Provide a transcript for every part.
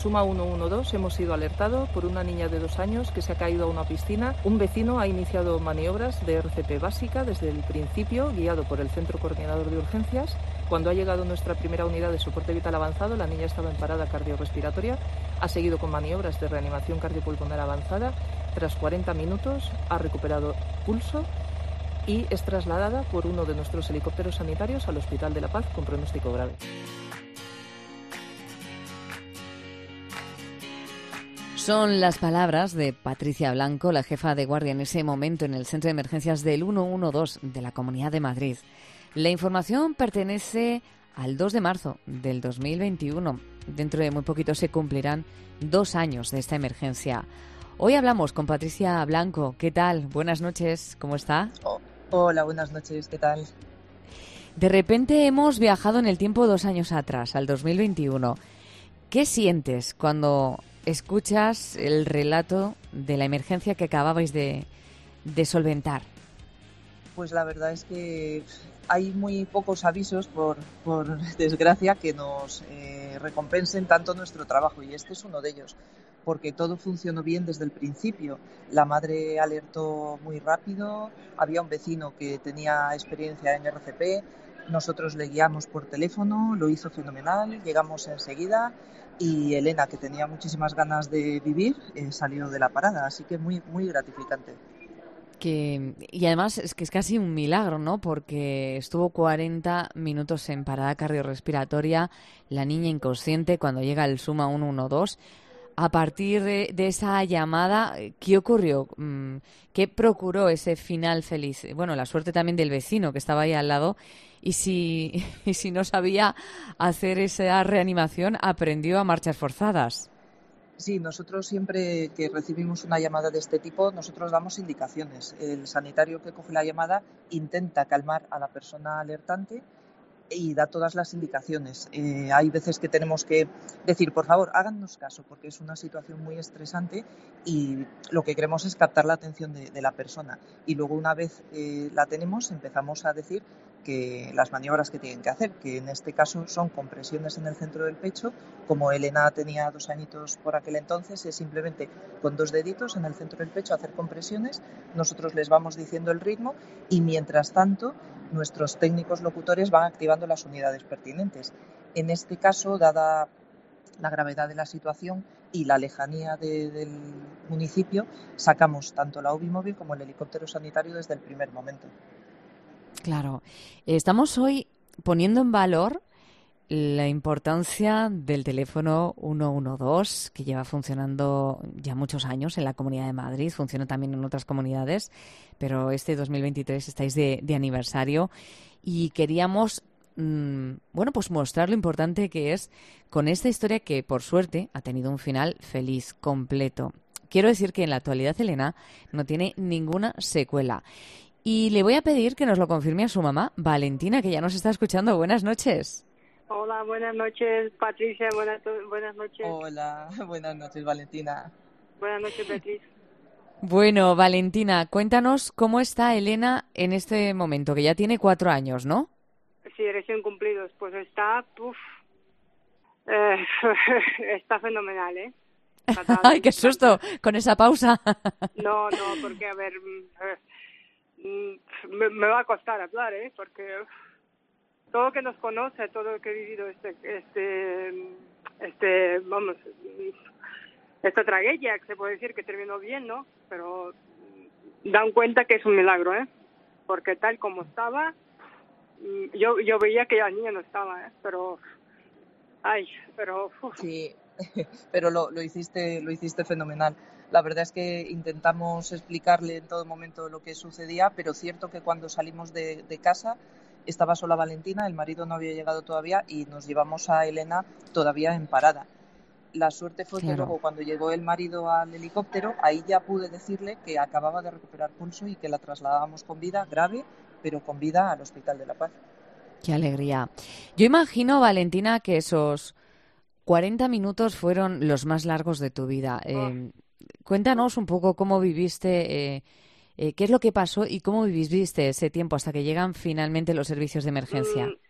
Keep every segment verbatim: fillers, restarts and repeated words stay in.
Suma uno uno dos hemos sido alertados por una niña de dos años que se ha caído a una piscina. Un vecino ha iniciado maniobras de R C P básica desde el principio, guiado por el Centro Coordinador de Urgencias. Cuando ha llegado nuestra primera unidad de soporte vital avanzado, la niña estaba en parada cardiorrespiratoria. Ha seguido con maniobras de reanimación cardiopulmonar avanzada. Tras cuarenta minutos ha recuperado pulso y es trasladada por uno de nuestros helicópteros sanitarios al Hospital de La Paz con pronóstico grave. Son las palabras de Patricia Blanco, la jefa de guardia en ese momento en el Centro de Emergencias del uno uno dos de la Comunidad de Madrid. La información pertenece al dos de marzo del dos mil veintiuno. Dentro de muy poquito se cumplirán dos años de esta emergencia. Hoy hablamos con Patricia Blanco. ¿Qué tal? Buenas noches. ¿Cómo está? Oh, hola, buenas noches. ¿Qué tal? De repente hemos viajado en el tiempo dos años atrás, al dos mil veintiuno. ¿Qué sientes cuando escuchas el relato de la emergencia que acababais de, de solventar? Pues la verdad es que hay muy pocos avisos, por, por desgracia, que nos eh, recompensen tanto nuestro trabajo, y este es uno de ellos, porque todo funcionó bien desde el principio. La madre alertó muy rápido, había un vecino que tenía experiencia en R C P, nosotros le guiamos por teléfono, lo hizo fenomenal, llegamos enseguida. Y Elena, que tenía muchísimas ganas de vivir, eh, salió de la parada, así que muy, muy gratificante. Que, y además es que es casi un milagro, ¿no? Porque estuvo cuarenta minutos en parada cardiorrespiratoria, la niña inconsciente cuando llega el Suma uno uno dos. A partir de, de esa llamada, ¿qué ocurrió? ¿Qué procuró ese final feliz? Bueno, la suerte también del vecino que estaba ahí al lado. Y si, y si no sabía hacer esa reanimación, aprendió a marchas forzadas. Sí, nosotros siempre que recibimos una llamada de este tipo, nosotros damos indicaciones. El sanitario que coge la llamada intenta calmar a la persona alertante y da todas las indicaciones. Eh, hay veces que tenemos que decir, por favor, háganos caso, porque es una situación muy estresante y lo que queremos es captar la atención de, de la persona. Y luego, una vez eh, la tenemos, empezamos a decir que las maniobras que tienen que hacer, que en este caso son compresiones en el centro del pecho. Como Elena tenía dos añitos por aquel entonces, es simplemente con dos deditos en el centro del pecho hacer compresiones. Nosotros les vamos diciendo el ritmo y, mientras tanto, nuestros técnicos locutores van activando las unidades pertinentes. En este caso, dada la gravedad de la situación y la lejanía de, del municipio, sacamos tanto la U B I móvil como el helicóptero sanitario desde el primer momento. Claro. Estamos hoy poniendo en valor la importancia del teléfono uno uno dos, que lleva funcionando ya muchos años en la Comunidad de Madrid, funciona también en otras comunidades, pero este dos mil veintitrés estáis de, de aniversario y queríamos, mmm, bueno, pues mostrar lo importante que es con esta historia que, por suerte, ha tenido un final feliz, completo. Quiero decir que en la actualidad Elena no tiene ninguna secuela. Y le voy a pedir que nos lo confirme a su mamá, Valentina, que ya nos está escuchando. Buenas noches. Hola, buenas noches, Patricia. Buenas, buenas noches. Hola, buenas noches, Valentina. Buenas noches, Beatriz. Bueno, Valentina, cuéntanos cómo está Elena en este momento, que ya tiene cuatro años, ¿no? Sí, recién cumplidos. Pues está, uf, eh, está fenomenal, ¿eh? Fatal. ¡Ay, qué susto! Con esa pausa. No, no, porque, a ver, me, me va a costar hablar, ¿eh? Porque todo lo que nos conoce, todo lo que he vivido, este, este, este, vamos, esta tragedia, que se puede decir que terminó bien, ¿no? Pero dan cuenta que es un milagro, ¿eh? Porque tal como estaba, yo yo veía que la niña no estaba, ¿eh? Pero, ay, pero... Uf. Sí, pero lo, lo hiciste, lo hiciste fenomenal. La verdad es que intentamos explicarle en todo momento lo que sucedía, pero cierto que cuando salimos de, de casa estaba sola Valentina, el marido no había llegado todavía y nos llevamos a Elena todavía en parada. La suerte fue claro. que luego, cuando llegó el marido al helicóptero, ahí ya pude decirle que acababa de recuperar pulso y que la trasladábamos con vida, grave, pero con vida, al Hospital de La Paz. ¡Qué alegría! Yo imagino, Valentina, que esos cuarenta minutos fueron los más largos de tu vida. Eh, cuéntanos un poco cómo viviste, eh, eh, qué es lo que pasó y cómo viviste ese tiempo hasta que llegan finalmente los servicios de emergencia.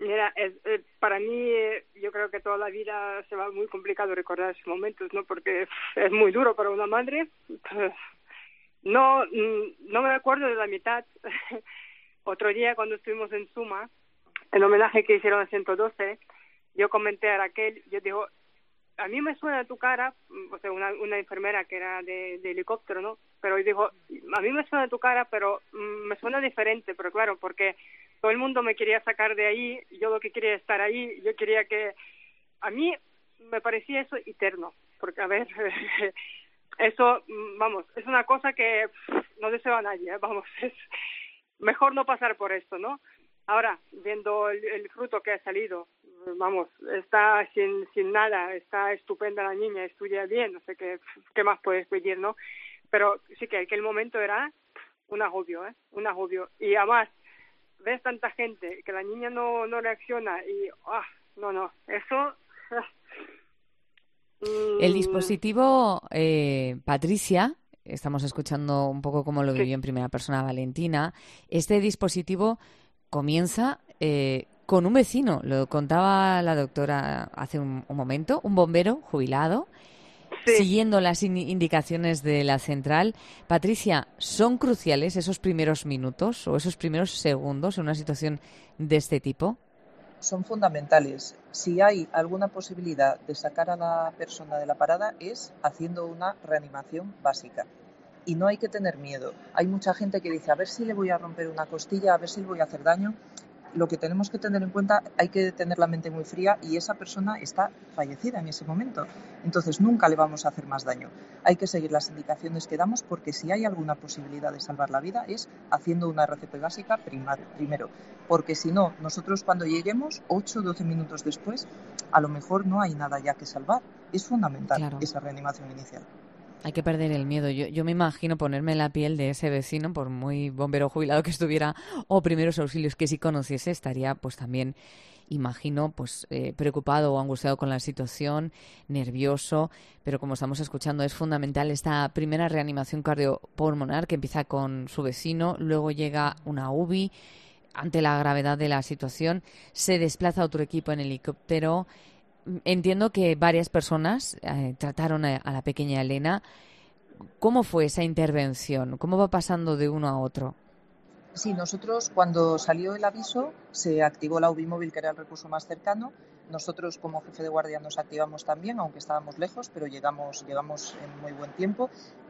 Mira, es, es, para mí, eh, yo creo que toda la vida se va muy complicado recordar esos momentos, ¿no? Porque es muy duro para una madre. No, no me acuerdo de la mitad. Otro día, cuando estuvimos en Suma, el homenaje que hicieron a ciento doce, yo comenté a Raquel, yo digo, a mí me suena tu cara, o sea, una, una enfermera que era de, de helicóptero, ¿no? Pero yo digo, a mí me suena tu cara, pero mm, me suena diferente, pero claro, porque todo el mundo me quería sacar de ahí, yo lo que quería estar ahí, yo quería que... A mí me parecía eso eterno, porque, a ver, eso, vamos, es una cosa que no deseo a nadie, ¿eh? Vamos, es mejor no pasar por esto, ¿no? Ahora, viendo el, el fruto que ha salido, vamos, está sin sin nada, está estupenda la niña, estudia bien, no sé qué, qué más puedes pedir, ¿no? Pero sí que aquel momento era un agobio, ¿eh? Un agobio. Y además, ves tanta gente que la niña no, no reacciona y, ah, no, no, eso... El dispositivo, eh, Patricia, estamos escuchando un poco cómo lo vivió sí. en primera persona Valentina, este dispositivo comienza eh, con un vecino, lo contaba la doctora hace un, un momento, un bombero jubilado, sí. siguiendo las in- indicaciones de la central. Patricia, ¿son cruciales esos primeros minutos o esos primeros segundos en una situación de este tipo? Son fundamentales. Si hay alguna posibilidad de sacar a la persona de la parada es haciendo una reanimación básica. Y no hay que tener miedo. Hay mucha gente que dice, a ver si le voy a romper una costilla, a ver si le voy a hacer daño. Lo que tenemos que tener en cuenta, hay que tener la mente muy fría y esa persona está fallecida en ese momento. Entonces nunca le vamos a hacer más daño. Hay que seguir las indicaciones que damos porque si hay alguna posibilidad de salvar la vida es haciendo una R C P básica primero. Porque si no, nosotros cuando lleguemos, ocho o doce minutos después, a lo mejor no hay nada ya que salvar. Es fundamental Claro. esa reanimación inicial. Hay que perder el miedo. Yo, yo me imagino ponerme en la piel de ese vecino, por muy bombero jubilado que estuviera, o primeros auxilios que si conociese, estaría pues también, imagino, pues eh, preocupado o angustiado con la situación, nervioso, pero como estamos escuchando es fundamental esta primera reanimación cardiopulmonar que empieza con su vecino, luego llega una U B I, ante la gravedad de la situación, se desplaza otro equipo en helicóptero. Entiendo que varias personas eh, trataron a, a la pequeña Elena. ¿Cómo fue esa intervención? ¿Cómo va pasando de uno a otro? Sí, nosotros cuando salió el aviso se activó la U B I móvil, que era el recurso más cercano. Nosotros como jefe de guardia nos activamos también, aunque estábamos lejos, pero llegamos, llegamos en muy buen tiempo.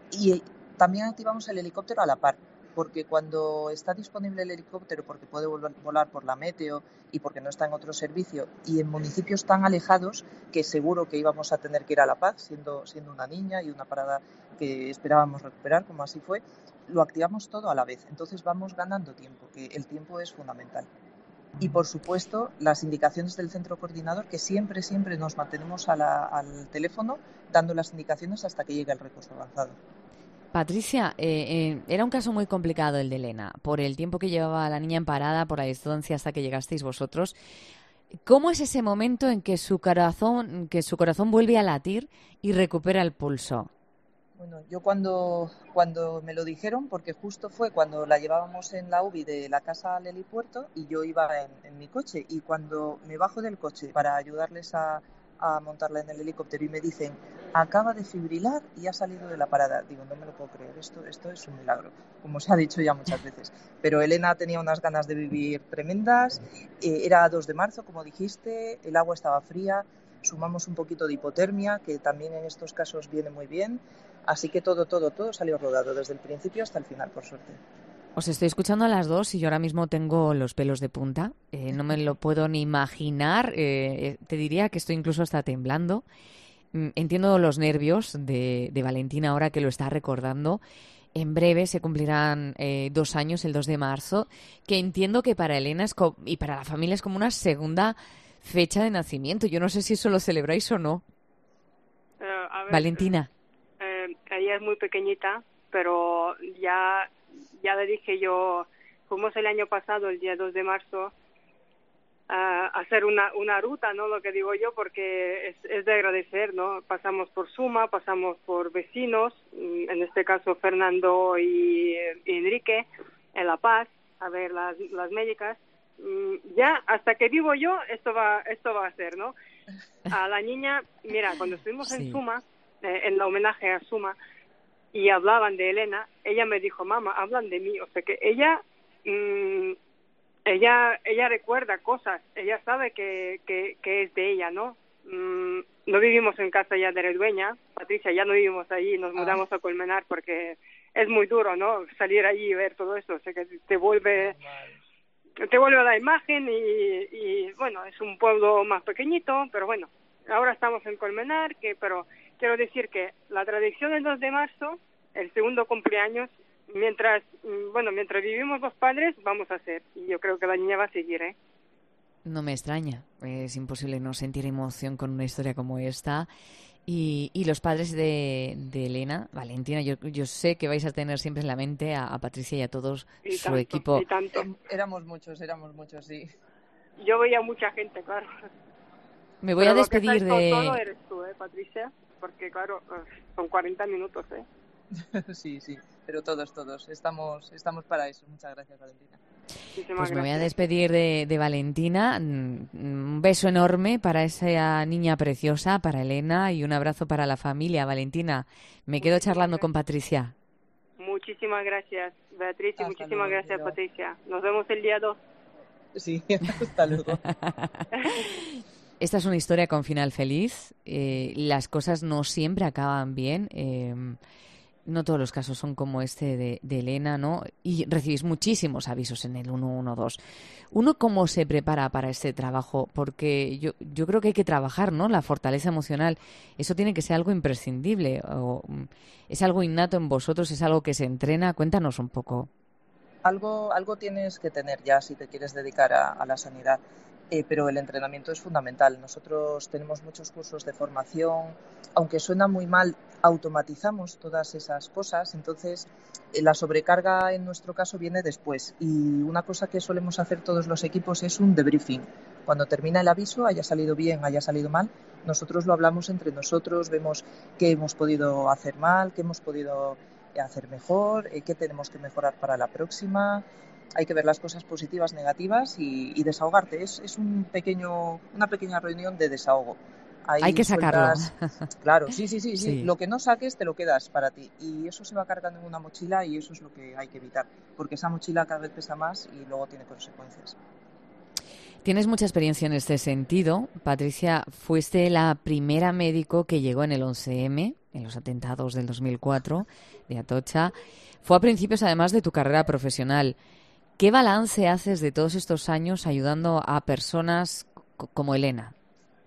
Y también activamos el helicóptero a la par, porque cuando está disponible el helicóptero, porque puede volar por la meteo y porque no está en otro servicio, y en municipios tan alejados que seguro que íbamos a tener que ir a La Paz, siendo, siendo una niña y una parada que esperábamos recuperar, como así fue, lo activamos todo a la vez. Entonces vamos ganando tiempo, que el tiempo es fundamental. Y, por supuesto, las indicaciones del centro coordinador, que siempre, siempre nos mantenemos a la, al teléfono dando las indicaciones hasta que llegue el recurso avanzado. Patricia, eh, eh, era un caso muy complicado el de Elena, por el tiempo que llevaba la niña en parada, por la distancia hasta que llegasteis vosotros. ¿Cómo es ese momento en que su corazón, que su corazón vuelve a latir y recupera el pulso? Bueno, yo cuando, cuando me lo dijeron, porque justo fue cuando la llevábamos en la U B I de la casa al helipuerto y yo iba en, en mi coche, y cuando me bajo del coche para ayudarles a, a montarla en el helicóptero y me dicen, acaba de fibrilar y ha salido de la parada, digo, no me lo puedo creer, esto, esto es un milagro, como se ha dicho ya muchas veces. Pero Elena tenía unas ganas de vivir tremendas, eh, era dos de marzo, como dijiste, el agua estaba fría, sumamos un poquito de hipotermia, que también en estos casos viene muy bien. Así que todo, todo, todo salió rodado desde el principio hasta el final, por suerte. Os estoy escuchando a las dos y yo ahora mismo tengo los pelos de punta. Eh, no me lo puedo ni imaginar. Eh, te diría que estoy incluso hasta temblando. Mm, entiendo los nervios de, de Valentina ahora que lo está recordando. En breve se cumplirán eh, dos años, el dos de marzo, que entiendo que para Elena es co- y para la familia es como una segunda fecha de nacimiento. Yo no sé si eso lo celebráis o no. Uh, a ver, Valentina. Eh, ella es muy pequeñita, pero ya, ya le dije yo, fuimos el año pasado, el día dos de marzo, a hacer una, una ruta, ¿no? Lo que digo yo, porque es, es de agradecer, ¿no? Pasamos por Suma, pasamos por vecinos, en este caso Fernando y, y Enrique, en La Paz, a ver las, las médicas, mm, ya hasta que vivo yo esto va esto va a ser, ¿no? A la niña, mira, cuando estuvimos sí. en Suma, eh, en la homenaje a Suma, y hablaban de Elena, ella me dijo, mamá, hablan de mí, o sea que ella mmm, ella ella recuerda cosas, ella sabe que, que, que es de ella, ¿no? Mm, no vivimos en casa ya de Redueña, Patricia, ya no vivimos allí, nos mudamos ah. a Colmenar porque es muy duro, ¿no? Salir allí y ver todo eso, o sea que te vuelve te vuelve a la imagen y, y bueno, es un pueblo más pequeñito, pero bueno, ahora estamos en Colmenar, que pero quiero decir que la tradición del dos de marzo, el segundo cumpleaños, mientras, bueno, mientras vivimos los padres, vamos a hacer. Y yo creo que la niña va a seguir, ¿eh? No me extraña. Es imposible no sentir emoción con una historia como esta. Y, y los padres de, de Elena, Valentina, yo, yo sé que vais a tener siempre en la mente a, a Patricia y a todos y su tanto, equipo. Y tanto. Éramos muchos, éramos muchos, sí. Yo veía mucha gente, claro. Me voy Pero a despedir lo que de... todo eres tú, ¿eh, Patricia? Porque, claro, son cuarenta minutos, ¿eh? Sí, sí, pero todos, todos. Estamos, estamos para eso. Muchas gracias, Valentina. Muchísimas pues me gracias. Voy a despedir de, de Valentina. Un beso enorme para esa niña preciosa, para Elena, y un abrazo para la familia. Valentina, me quedo muchísimas charlando gracias. con Patricia. Muchísimas gracias, Beatriz, y hasta muchísimas luego, gracias, luego. Patricia. Nos vemos el día dos. Sí, hasta luego. Esta es una historia con final feliz. Eh, las cosas no siempre acaban bien. Eh, no todos los casos son como este de, de Elena, ¿no? Y recibís muchísimos avisos en el uno uno dos. ¿Uno cómo se prepara para este trabajo? Porque yo, yo creo que hay que trabajar, ¿no? La fortaleza emocional. Eso tiene que ser algo imprescindible. O, ¿es algo innato en vosotros? ¿Es algo que se entrena? Cuéntanos un poco. Algo, algo tienes que tener ya si te quieres dedicar a, a la sanidad. Eh, pero el entrenamiento es fundamental. Nosotros tenemos muchos cursos de formación, aunque suena muy mal, automatizamos todas esas cosas, entonces eh, la sobrecarga en nuestro caso viene después. Y una cosa que solemos hacer todos los equipos es un debriefing. Cuando termina el aviso, haya salido bien, haya salido mal, nosotros lo hablamos entre nosotros, vemos qué hemos podido hacer mal, qué hemos podido hacer mejor, eh, qué tenemos que mejorar para la próxima. Hay que ver las cosas positivas, negativas y, y desahogarte. Es, es un pequeño, una pequeña reunión de desahogo. Ahí hay que sacarlo. Sueltas... Claro, sí, sí, sí, sí, sí. Lo que no saques te lo quedas para ti. Y eso se va cargando en una mochila y eso es lo que hay que evitar. Porque esa mochila cada vez pesa más y luego tiene consecuencias. Tienes mucha experiencia en este sentido. Patricia, fuiste la primera médico que llegó en el once eme, en los atentados del dos mil cuatro de Atocha. Fue a principios, además, de tu carrera profesional. ¿Qué balance haces de todos estos años ayudando a personas como Elena?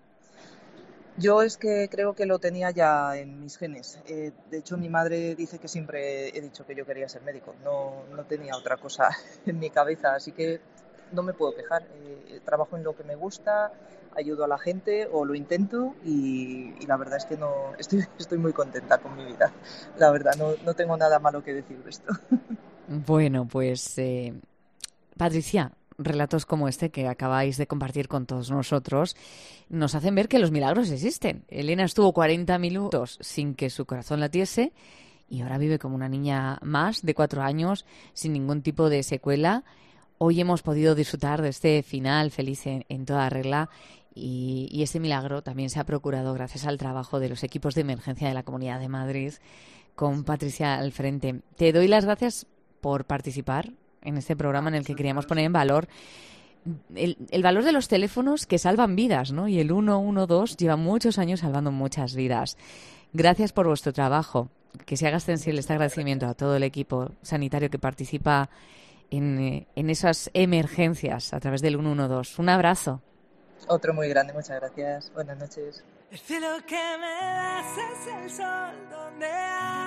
Yo es que creo que lo tenía ya en mis genes. Eh, de hecho, mi madre dice que siempre he dicho que yo quería ser médico. No, no tenía otra cosa en mi cabeza, así que no me puedo quejar. Eh, trabajo en lo que me gusta, ayudo a la gente o lo intento y, y la verdad es que no estoy, estoy muy contenta con mi vida. La verdad, no, no tengo nada malo que decir de esto. Bueno, pues... Eh... Patricia, relatos como este que acabáis de compartir con todos nosotros nos hacen ver que los milagros existen. Elena estuvo cuarenta minutos sin que su corazón latiese y ahora vive como una niña más de cuatro años sin ningún tipo de secuela. Hoy hemos podido disfrutar de este final feliz en, en toda regla y, y este milagro también se ha procurado gracias al trabajo de los equipos de emergencia de la Comunidad de Madrid con Patricia al frente. Te doy las gracias por participar en este programa en el que queríamos poner en valor el, el valor de los teléfonos que salvan vidas, ¿no? Y el uno uno dos lleva muchos años salvando muchas vidas. Gracias por vuestro trabajo. Que se haga extensible este agradecimiento a todo el equipo sanitario que participa en, en esas emergencias a través del uno uno dos. Un abrazo. Otro muy grande, muchas gracias. Buenas noches. El cielo que me das es el sol donde hay